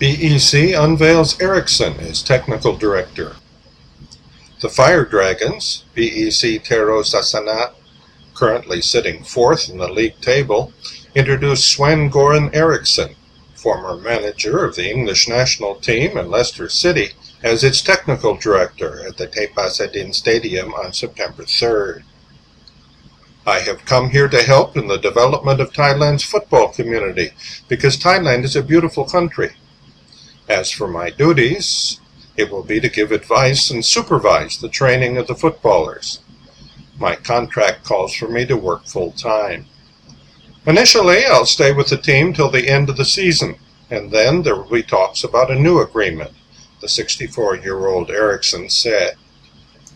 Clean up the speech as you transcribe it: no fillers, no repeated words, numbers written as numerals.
BEC unveils Ericsson as technical director. The Fire Dragons, BEC Tero Sassanat, currently sitting fourth in the league table, introduced Sven-Goran Eriksson, former manager of the English national team and Leicester City, as its technical director at the Tepasadin Stadium on September 3rd. I have come here to help in the development of Thailand's football community because Thailand is a beautiful country. As for my duties, it will be to give advice and supervise the training of the footballers. My contract calls for me to work full-time. Initially, I'll stay with the team till the end of the season, and then there will be talks about a new agreement, the 64-year-old Eriksson said.